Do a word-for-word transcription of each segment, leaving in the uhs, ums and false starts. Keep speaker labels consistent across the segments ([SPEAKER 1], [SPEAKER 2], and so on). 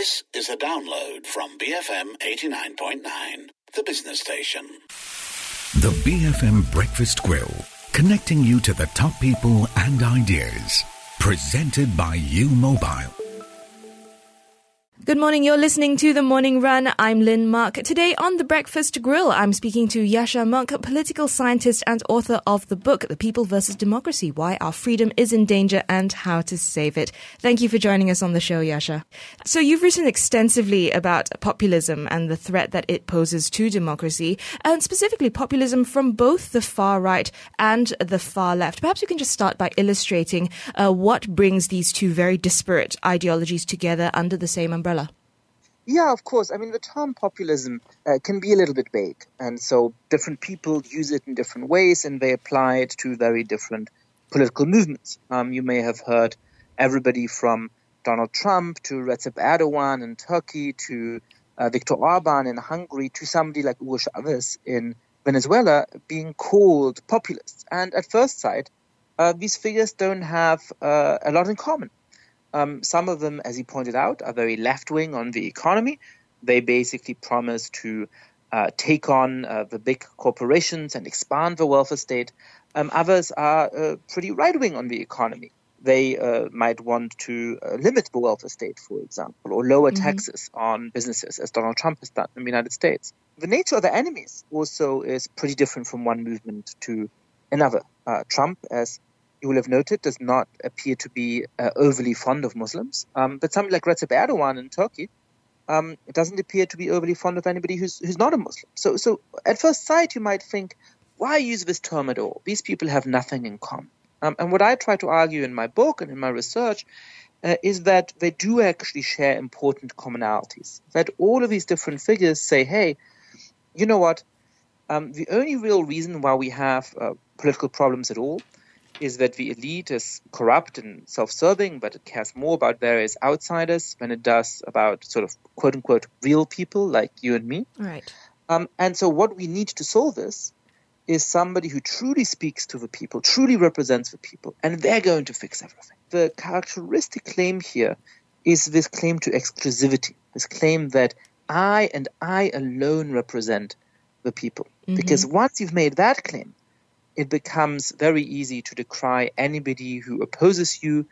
[SPEAKER 1] This is a download from B F M eighty-nine point nine, the business station.
[SPEAKER 2] The B F M Breakfast Grill, connecting you to the top people and ideas. Presented by U Mobile.
[SPEAKER 3] Good morning, you're listening to The Morning Run. I'm Lynn Mark. Today on The Breakfast Grill, I'm speaking to Yascha Mounk, political scientist and author of the book, The People versus Democracy, Why Our Freedom is in Danger and How to Save It. Thank you for joining us on the show, Yascha. So you've written extensively about populism and the threat that it poses to democracy, and specifically populism from both the far right and the far left. Perhaps you can just start by illustrating uh, what brings these two very disparate ideologies together under the same umbrella.
[SPEAKER 4] Yeah, of course. I mean, the term populism uh, can be a little bit vague. And so different people use it in different ways, and they apply it to very different political movements. Um, you may have heard everybody from Donald Trump to Recep Erdogan in Turkey to uh, Viktor Orban in Hungary to somebody like Hugo Chavez in Venezuela being called populists. And at first sight, uh, these figures don't have uh, a lot in common. Um, some of them, as he pointed out, are very left-wing on the economy. They basically promise to uh, take on uh, the big corporations and expand the welfare state. Um, others are uh, pretty right-wing on the economy. They uh, might want to uh, limit the welfare state, for example, or lower mm-hmm. taxes on businesses, as Donald Trump has done in the United States. The nature of the enemies also is pretty different from one movement to another. Uh, Trump, as you will have noted, does not appear to be uh, overly fond of Muslims. Um, but somebody like Recep Erdogan in Turkey um, doesn't appear to be overly fond of anybody who's who's not a Muslim. So, so at first sight, you might think, why use this term at all? These people have nothing in common. Um, and what I try to argue in my book and in my research uh, is that they do actually share important commonalities. That all of these different figures say, hey, you know what? Um, the only real reason why we have uh, political problems at all is that the elite is corrupt and self-serving, but it cares more about various outsiders than it does about sort of quote-unquote real people like you and me.
[SPEAKER 3] Right.
[SPEAKER 4] Um, and so what we need to solve this is somebody who truly speaks to the people, truly represents the people, and they're going to fix everything. The characteristic claim here is this claim to exclusivity, this claim that I and I alone represent the people. Mm-hmm. Because once you've made that claim, it becomes very easy to decry anybody who opposes you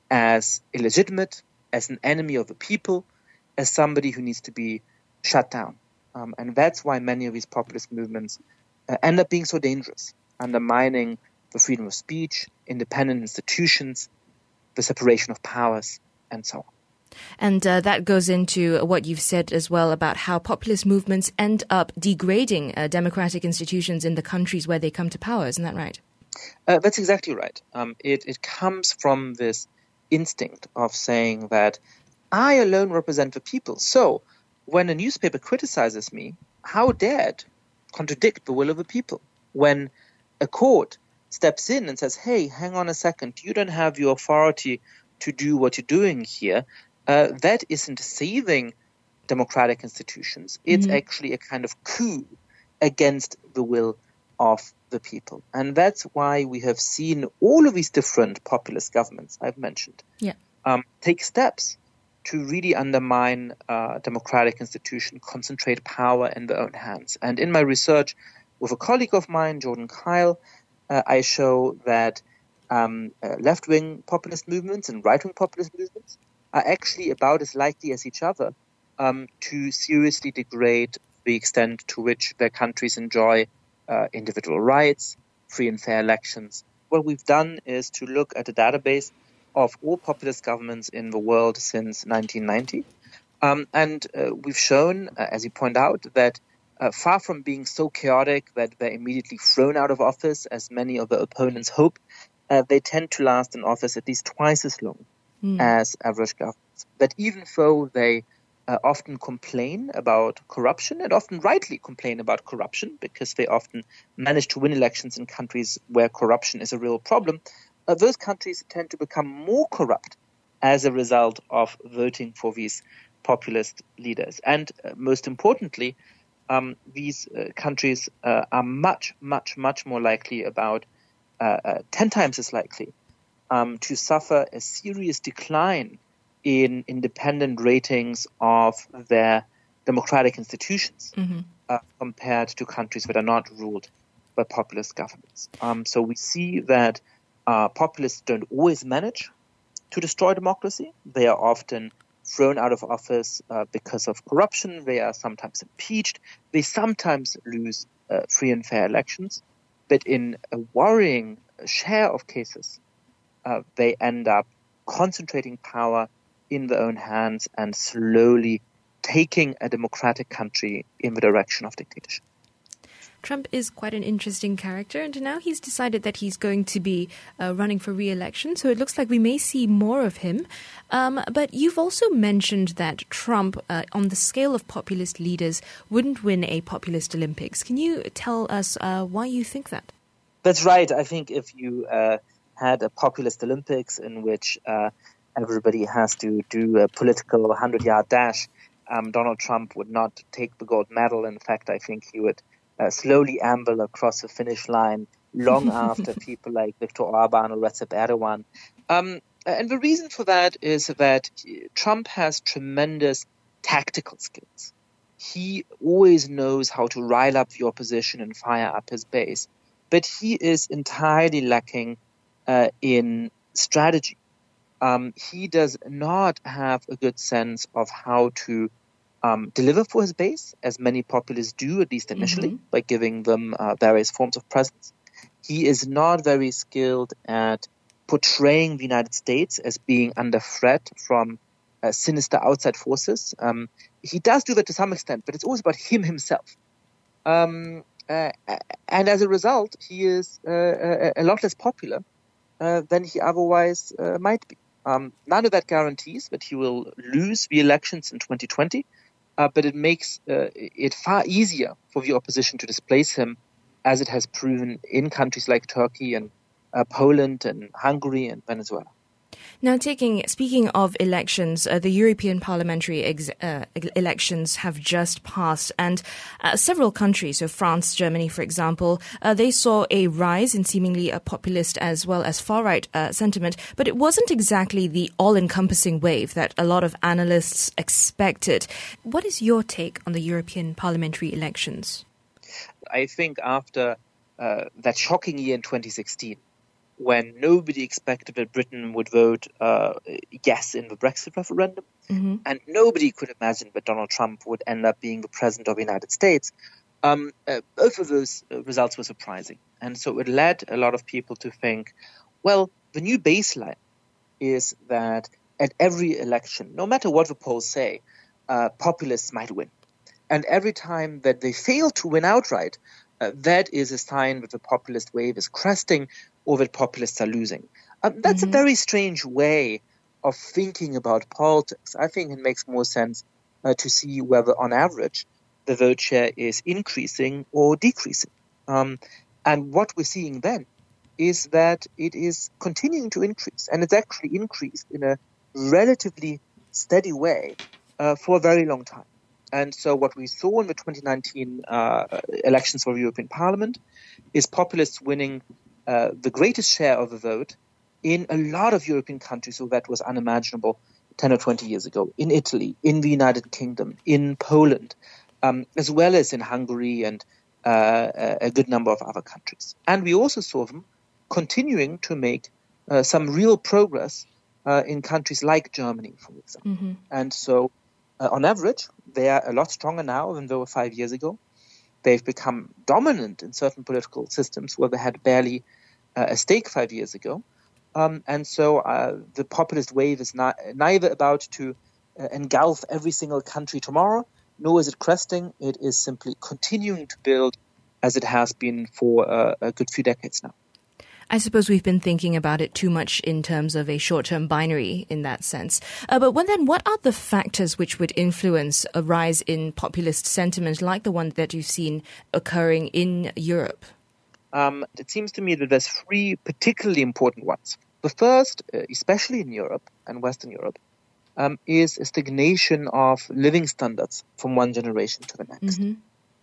[SPEAKER 4] as illegitimate, as an enemy of the people, as somebody who needs to be shut down. Um, and that's why many of these populist movements uh, end up being so dangerous, undermining the freedom of speech, independent institutions, the separation of powers, and so on.
[SPEAKER 3] And uh, that goes into what you've said as well about how populist movements end up degrading uh, democratic institutions in the countries where they come to power. Isn't that right?
[SPEAKER 4] Uh, that's exactly right. Um, it, it comes from this instinct of saying that I alone represent the people. So when a newspaper criticizes me, how dare it contradict the will of the people? When a court steps in and says, hey, hang on a second, you don't have the authority to do what you're doing here, Uh, that isn't saving democratic institutions. It's mm-hmm. actually a kind of coup against the will of the people. And that's why we have seen all of these different populist governments I've mentioned
[SPEAKER 3] yeah.
[SPEAKER 4] um, take steps to really undermine uh, democratic institutions, concentrate power in their own hands. And in my research with a colleague of mine, Jordan Kyle, uh, I show that um, uh, left-wing populist movements and right-wing populist movements are actually about as likely as each other um, to seriously degrade the extent to which their countries enjoy uh, individual rights, free and fair elections. What we've done is to look at a database of all populist governments in the world since nineteen ninety. Um, and uh, we've shown, uh, as you point out, that uh, far from being so chaotic that they're immediately thrown out of office, as many of their opponents hope, uh, they tend to last in office at least twice as long Mm. as average governments. That even though they uh, often complain about corruption, and often rightly complain about corruption, because they often manage to win elections in countries where corruption is a real problem, uh, those countries tend to become more corrupt as a result of voting for these populist leaders. And uh, most importantly, um, these uh, countries uh, are much, much, much more likely, about uh, uh, ten times as likely, Um, to suffer a serious decline in independent ratings of their democratic institutions mm-hmm. uh, compared to countries that are not ruled by populist governments. Um, so we see that uh, populists don't always manage to destroy democracy. They are often thrown out of office uh, because of corruption. They are sometimes impeached. They sometimes lose uh, free and fair elections. But in a worrying share of cases, uh, they end up concentrating power in their own hands and slowly taking a democratic country in the direction of dictatorship.
[SPEAKER 3] Trump is quite an interesting character, and now he's decided that he's going to be uh, running for re-election, so it looks like we may see more of him. Um, but you've also mentioned that Trump, uh, on the scale of populist leaders, wouldn't win a populist Olympics. Can you tell us uh, why you think that?
[SPEAKER 4] That's right. I think if you uh, had a populist Olympics in which uh, everybody has to do a political hundred-yard dash, um, Donald Trump would not take the gold medal. In fact, I think he would Uh, slowly amble across the finish line long after people like Viktor Orban or Recep Erdogan. Um, and the reason for that is that Trump has tremendous tactical skills. He always knows how to rile up the opposition and fire up his base. But he is entirely lacking uh, in strategy. Um, he does not have a good sense of how to Um, deliver for his base, as many populists do, at least initially, mm-hmm. by giving them uh, various forms of presence. He is not very skilled at portraying the United States as being under threat from uh, sinister outside forces. Um, he does do that to some extent, but it's always about him himself. Um, uh, and as a result, he is uh, a, a lot less popular uh, than he otherwise uh, might be. Um, none of that guarantees that he will lose the elections in twenty twenty. Uh, but it makes uh, it far easier for the opposition to displace him, as it has proven in countries like Turkey and uh, Poland and Hungary and Venezuela.
[SPEAKER 3] Now, taking speaking of elections, uh, the European parliamentary ex- uh, elections have just passed, and uh, several countries, so France, Germany, for example, uh, they saw a rise in seemingly a populist as well as far-right uh, sentiment, but it wasn't exactly the all-encompassing wave that a lot of analysts expected. What is your take on the European parliamentary elections?
[SPEAKER 4] I think after uh, that shocking year in twenty sixteen, when nobody expected that Britain would vote uh, yes in the Brexit referendum, mm-hmm. and nobody could imagine that Donald Trump would end up being the president of the United States, um, uh, both of those uh, results were surprising. And so it led a lot of people to think, well, the new baseline is that at every election, no matter what the polls say, uh, populists might win. And every time that they fail to win outright, uh, that is a sign that the populist wave is cresting, or that populists are losing. Um, that's mm-hmm. a very strange way of thinking about politics. I think it makes more sense uh, to see whether, on average, the vote share is increasing or decreasing. Um, and what we're seeing then is that it is continuing to increase, and it's actually increased in a relatively steady way uh, for a very long time. And so what we saw in the twenty nineteen uh, elections for the European Parliament is populists winning uh, the greatest share of the vote in a lot of European countries, so that was unimaginable ten or twenty years ago, in Italy, in the United Kingdom, in Poland, um, as well as in Hungary and uh, a good number of other countries. And we also saw them continuing to make uh, some real progress uh, in countries like Germany, for example. Mm-hmm. And so, uh, on average, they are a lot stronger now than they were five years ago. They've become dominant in certain political systems where they had barely uh, a stake five years ago. Um, and so uh, the populist wave is not, neither about to uh, engulf every single country tomorrow, nor is it cresting. It is simply continuing to build as it has been for uh, a good few decades now.
[SPEAKER 3] I suppose we've been thinking about it too much in terms of a short-term binary in that sense. Uh, but when, then what are the factors which would influence a rise in populist sentiment like the one that you've seen occurring in Europe?
[SPEAKER 4] Um, it seems to me that there's three particularly important ones. The first, uh, especially in Europe and Western Europe, um, is a stagnation of living standards from one generation to the next. Mm-hmm.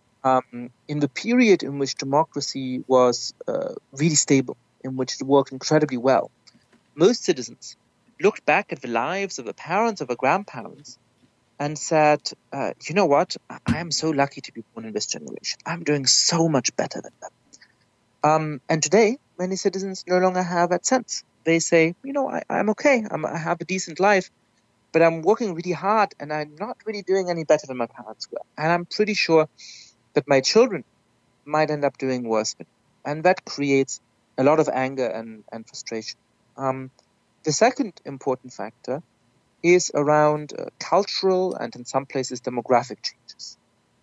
[SPEAKER 4] Um, in the period in which democracy was uh, really stable, in which it worked incredibly well, most citizens looked back at the lives of the parents, of the grandparents, and said, uh, you know what, I am so lucky to be born in this generation. I'm doing so much better than them. Um, and today, many citizens no longer have that sense. They say, you know, I, I'm okay, I'm, I have a decent life, but I'm working really hard and I'm not really doing any better than my parents were. And I'm pretty sure that my children might end up doing worse. And that creates a lot of anger and, and frustration. Um, the second important factor is around uh, cultural and in some places demographic changes.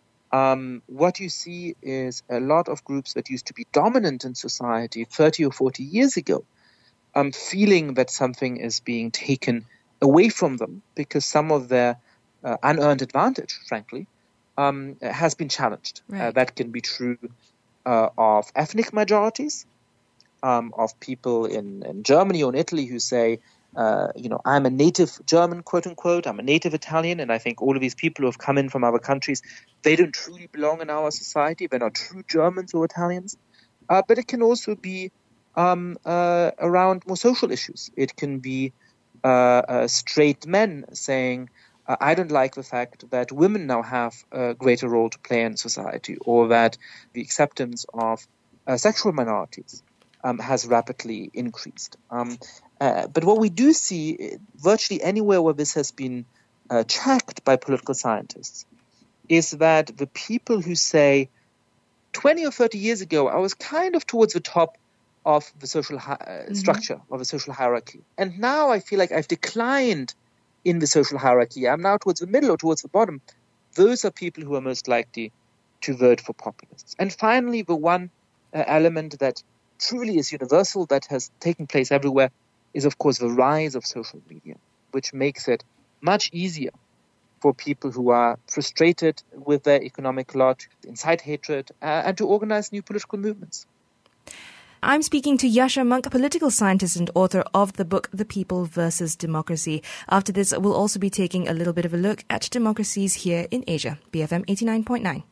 [SPEAKER 4] Um, what you see is a lot of groups that used to be dominant in society thirty or forty years ago, um, feeling that something is being taken away from them because some of their uh, unearned advantage, frankly, um, has been challenged.
[SPEAKER 3] Right.
[SPEAKER 4] Uh, that can be true uh, of ethnic majorities, um, of people in, in Germany or in Italy who say, Uh, you know, I'm a native German, quote unquote. I'm a native Italian. And I think all of these people who have come in from other countries, they don't truly belong in our society. They're not true Germans or Italians. Uh, but it can also be um, uh, around more social issues. It can be uh, uh, straight men saying, uh, I don't like the fact that women now have a greater role to play in society, or that the acceptance of uh, sexual minorities um, has rapidly increased. Um, Uh, but what we do see, virtually anywhere where this has been uh, checked by political scientists, is that the people who say, twenty or thirty years ago, I was kind of towards the top of the social hi- uh, mm-hmm. structure, of the social hierarchy. And now I feel like I've declined in the social hierarchy. I'm now towards the middle or towards the bottom. Those are people who are most likely to vote for populists. And finally, the one uh, element that truly is universal, that has taken place everywhere, is, of course, the rise of social media, which makes it much easier for people who are frustrated with their economic lot to incite hatred uh, and to organize new political movements.
[SPEAKER 3] I'm speaking to Yascha Mounk, a political scientist and author of the book The People versus Democracy. After this, we'll also be taking a little bit of a look at democracies here in Asia. B F M eighty-nine point nine.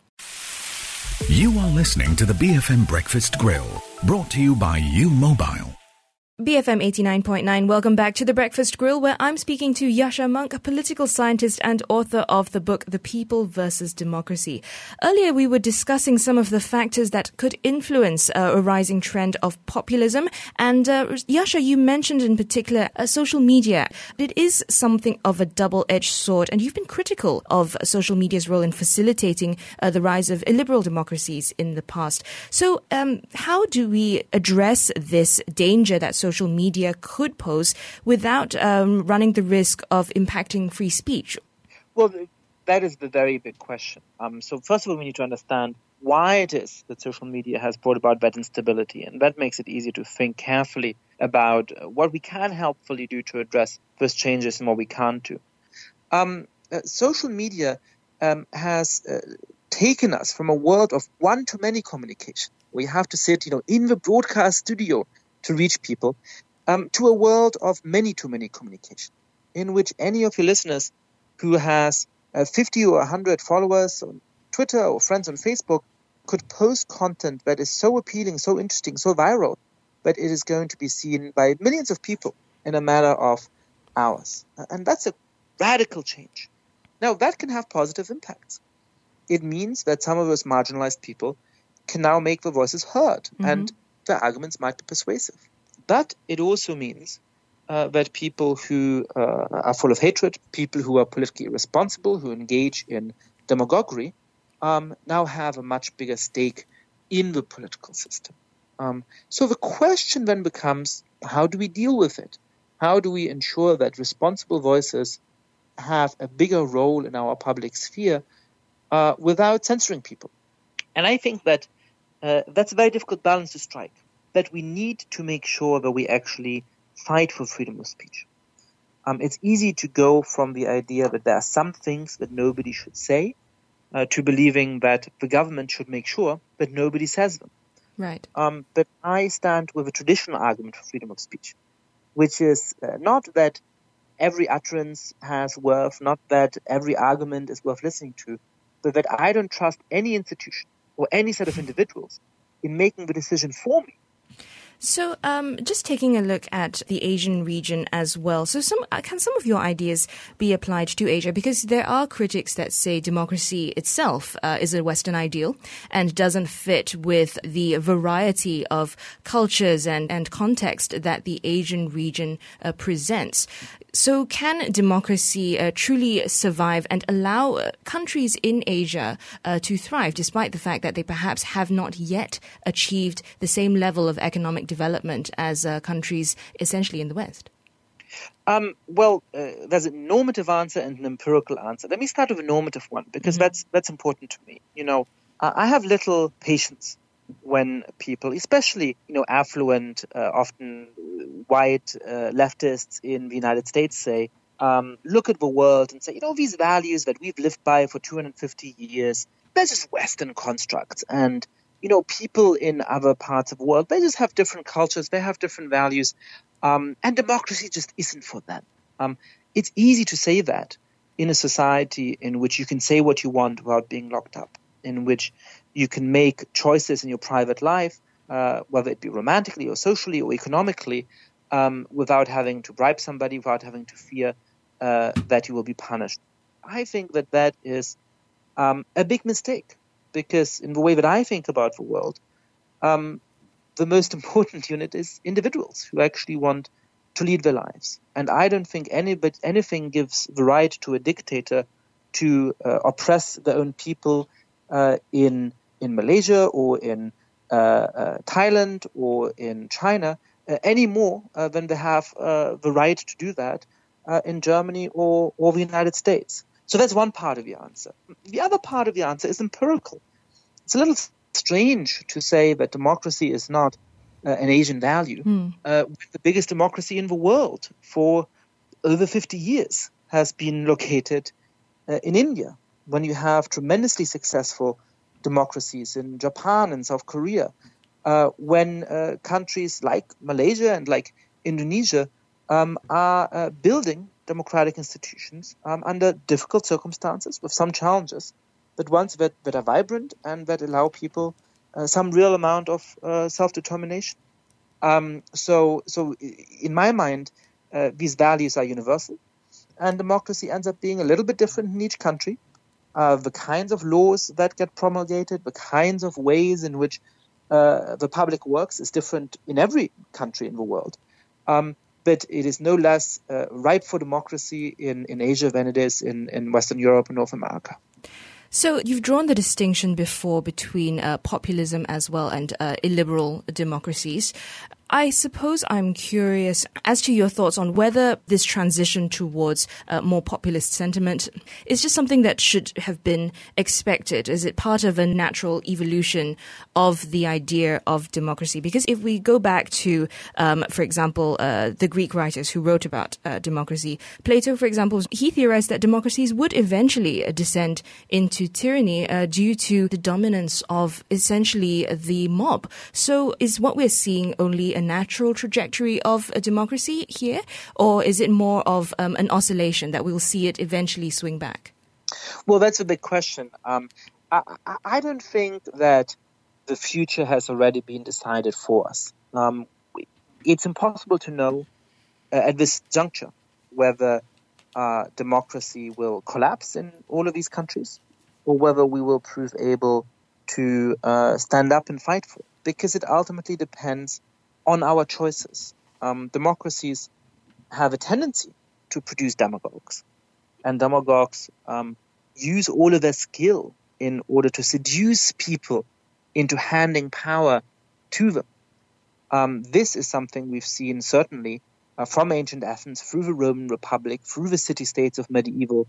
[SPEAKER 2] You are listening to the B F M Breakfast Grill, brought to you by U Mobile.
[SPEAKER 3] B F M eighty-nine point nine, welcome back to The Breakfast Grill, where I'm speaking to Yascha Mounk, a political scientist and author of the book The People versus Democracy. Earlier, we were discussing some of the factors that could influence uh, a rising trend of populism. And uh, Yascha, you mentioned in particular uh, social media. It is something of a double-edged sword, and you've been critical of social media's role in facilitating uh, the rise of illiberal democracies in the past. So um, how do we address this danger that social Social media could pose without um, running the risk of impacting free speech?
[SPEAKER 4] Well, that is the very big question. Um, so first of all, we need to understand why it is that social media has brought about that instability. And that makes it easy to think carefully about what we can helpfully do to address those changes and what we can't do. Um, uh, social media um, has uh, taken us from a world of one-to-many communication. We have to sit, you know, in the broadcast studio to reach people, um, to a world of many-to-many communication, in which any of your listeners who has uh, fifty or one hundred followers on Twitter or friends on Facebook could post content that is so appealing, so interesting, so viral, that it is going to be seen by millions of people in a matter of hours. And that's a radical change. Now, that can have positive impacts. It means that some of those marginalized people can now make their voices heard, mm-hmm. and the arguments might be persuasive. But it also means uh, that people who uh, are full of hatred, people who are politically irresponsible, who engage in demagoguery, um, now have a much bigger stake in the political system. Um, so the question then becomes, how do we deal with it? How do we ensure that responsible voices have a bigger role in our public sphere uh, without censoring people? And I think that Uh, that's a very difficult balance to strike, that we need to make sure that we actually fight for freedom of speech. Um, it's easy to go from the idea that there are some things that nobody should say uh, to believing that the government should make sure that nobody says them.
[SPEAKER 3] Right.
[SPEAKER 4] Um, but I stand with a traditional argument for freedom of speech, which is uh, not that every utterance has worth, not that every argument is worth listening to, but that I don't trust any institution or any set of individuals in making the decision for me
[SPEAKER 3] So um, just taking a look at the Asian region as well. So some uh, can some of your ideas be applied to Asia? Because there are critics that say democracy itself uh, is a Western ideal and doesn't fit with the variety of cultures and, and context that the Asian region uh, presents. So can democracy uh, truly survive and allow uh, countries in Asia uh, to thrive, despite the fact that they perhaps have not yet achieved the same level of economic development as uh, countries essentially in the West?
[SPEAKER 4] Um, well, uh, there's a normative answer and an empirical answer. Let me start with a normative one, because mm-hmm. that's that's important to me. You know, uh, I have little patience when people, especially, you know, affluent, uh, often white uh, leftists in the United States say, um, look at the world and say, you know, these values that we've lived by for two hundred fifty years, they're just Western constructs. And, you know, people in other parts of the world, they just have different cultures, they have different values, um, and democracy just isn't for them. Um, it's easy to say that in a society in which you can say what you want without being locked up, in which you can make choices in your private life, uh, whether it be romantically or socially or economically, um, without having to bribe somebody, without having to fear uh, that you will be punished. I think that that is um, a big mistake, because in the way that I think about the world, um, the most important unit is individuals who actually want to lead their lives. And I don't think any, but anything gives the right to a dictator to uh, oppress their own people uh, in in Malaysia or in uh, uh, Thailand or in China uh, any more uh, than they have uh, the right to do that uh, in Germany or, or the United States. So that's one part of the answer. The other part of the answer is empirical. It's a little strange to say that democracy is not uh, an Asian value. Mm. Uh, the biggest democracy in the world for over fifty years has been located uh, in India. When you have tremendously successful democracies in Japan and South Korea, uh, when uh, countries like Malaysia and like Indonesia um, are uh, building democratic institutions um, under difficult circumstances with some challenges, but ones that, that are vibrant and that allow people uh, some real amount of uh, self-determination. Um, so, so in my mind, uh, these values are universal, and democracy ends up being a little bit different in each country. Uh, the kinds of laws that get promulgated, the kinds of ways in which uh, the public works is different in every country in the world. Um, but it is no less uh, ripe for democracy in, in Asia than it is in, in Western Europe and North America.
[SPEAKER 3] So you've drawn the distinction before between uh, populism as well and uh, illiberal democracies. I suppose I'm curious as to your thoughts on whether this transition towards uh, more populist sentiment is just something that should have been expected. Is it part of a natural evolution of the idea of democracy? Because if we go back to, um, for example, uh, the Greek writers who wrote about uh, democracy, Plato, for example, he theorized that democracies would eventually uh, descend into tyranny uh, due to the dominance of essentially the mob. So is what we're seeing only a natural trajectory of a democracy here, or is it more of um, an oscillation that we'll see it eventually swing back?
[SPEAKER 4] Well, that's a big question. Um, I, I don't think that the future has already been decided for us. Um, it's impossible to know uh, at this juncture whether uh, democracy will collapse in all of these countries or whether we will prove able to uh, stand up and fight for it, because it ultimately depends on our choices. Um, democracies have a tendency to produce demagogues, and demagogues um, use all of their skill in order to seduce people into handing power to them. Um, this is something we've seen certainly uh, from ancient Athens through the Roman Republic, through the city-states of medieval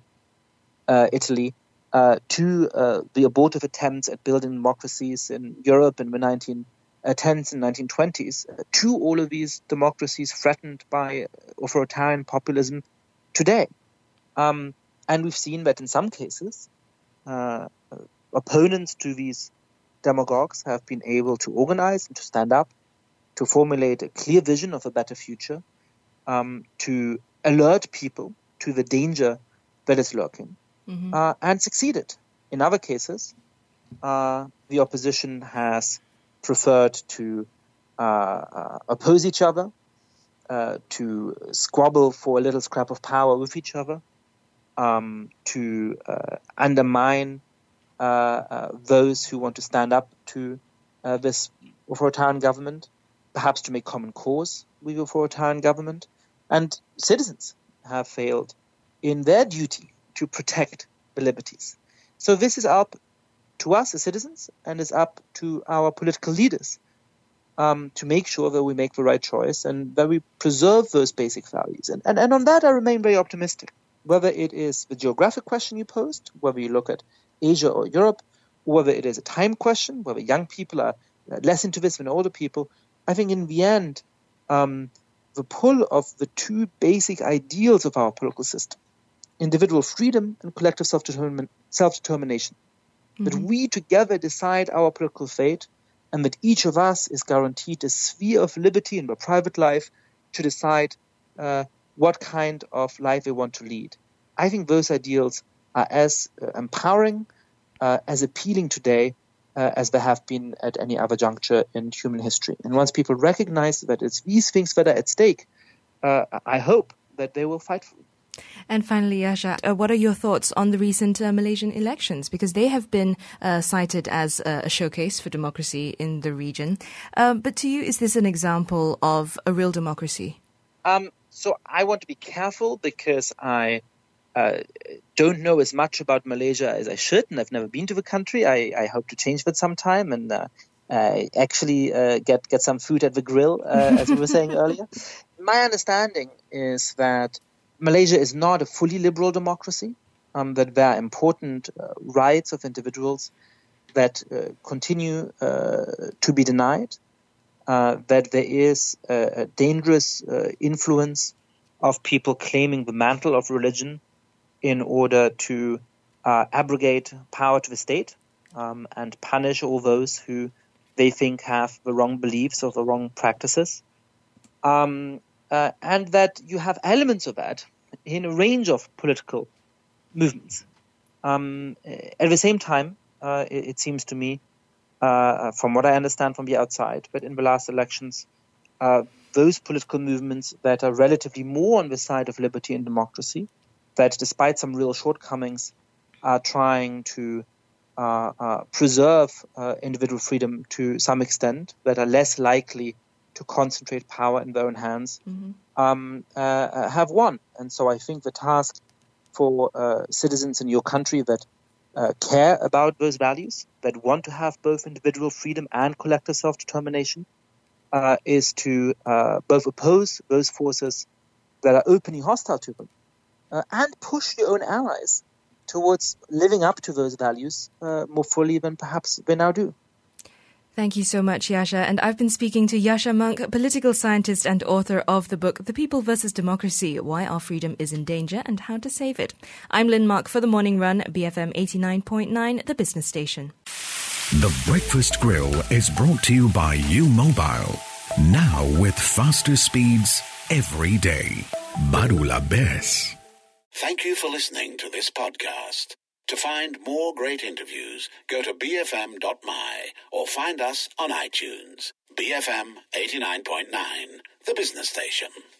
[SPEAKER 4] uh, Italy, uh, to uh, the abortive attempts at building democracies in Europe in the nineteen tens and nineteen twenties, uh, to all of these democracies threatened by authoritarian populism today. Um, and we've seen that in some cases, uh, opponents to these demagogues have been able to organize and to stand up, to formulate a clear vision of a better future, um, to alert people to the danger that is lurking, mm-hmm. uh, and succeeded. In other cases, uh, the opposition has preferred to uh, uh, oppose each other, uh, to squabble for a little scrap of power with each other, um, to uh, undermine uh, uh, those who want to stand up to uh, this authoritarian government, perhaps to make common cause with the authoritarian government. And citizens have failed in their duty to protect the liberties. So this is up to us as citizens, and is up to our political leaders um, to make sure that we make the right choice and that we preserve those basic values. And, and, and on that, I remain very optimistic. Whether it is the geographic question you posed, whether you look at Asia or Europe, or whether it is a time question, whether young people are less into this than older people, I think in the end, um, the pull of the two basic ideals of our political system, individual freedom and collective self-determin- self-determination, mm-hmm. that we together decide our political fate, and that each of us is guaranteed a sphere of liberty in their private life to decide uh, what kind of life they want to lead. I think those ideals are as uh, empowering, uh, as appealing today uh, as they have been at any other juncture in human history. And once people recognize that it's these things that are at stake, uh, I hope that they will fight for it.
[SPEAKER 3] And finally, Yasha, uh, what are your thoughts on the recent uh, Malaysian elections? Because they have been uh, cited as uh, a showcase for democracy in the region. Uh, but to you, is this an example of a real democracy?
[SPEAKER 4] Um, so I want to be careful because I uh, don't know as much about Malaysia as I should, and I've never been to the country. I, I hope to change that sometime and uh, uh, actually uh, get, get some food at the grill, uh, as we were saying earlier. My understanding is that Malaysia is not a fully liberal democracy, um, that there are important uh, rights of individuals that uh, continue uh, to be denied, uh, that there is a, a dangerous uh, influence of people claiming the mantle of religion in order to uh, abrogate power to the state um, and punish all those who they think have the wrong beliefs or the wrong practices. Um, Uh, and that you have elements of that in a range of political movements. Um, at the same time, uh, it, it seems to me, uh, from what I understand from the outside, but in the last elections, uh, those political movements that are relatively more on the side of liberty and democracy, that despite some real shortcomings, are trying to uh, uh, preserve uh, individual freedom to some extent, that are less likely to concentrate power in their own hands, mm-hmm. um, uh, have won. And so I think the task for uh, citizens in your country that uh, care about those values, that want to have both individual freedom and collective self-determination, uh, is to uh, both oppose those forces that are openly hostile to them uh, and push your own allies towards living up to those values uh, more fully than perhaps they now do.
[SPEAKER 3] Thank you so much, Yasha. And I've been speaking to Yasha Monk, political scientist and author of the book The People versus Democracy, Why Our Freedom is in Danger and How to Save It. I'm Lynn Mark for The Morning Run, B F M eighty-nine point nine, the business station.
[SPEAKER 2] The Breakfast Grill is brought to you by U Mobile. Now with faster speeds every day. Barula Bes.
[SPEAKER 1] Thank you for listening to this podcast. To find more great interviews, go to b f m dot m y or find us on iTunes. B F M eighty-nine point nine, the business station.